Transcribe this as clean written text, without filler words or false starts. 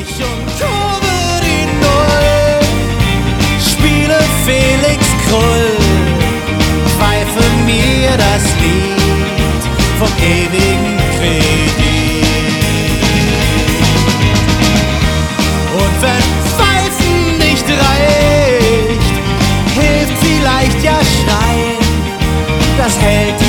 ich und kurve die Null. Spiele Felix Krull, pfeife mir das Lied vom ewigen Kredit. Und wenn Pfeifen nicht reicht, hilft vielleicht ja Schreien, das hält die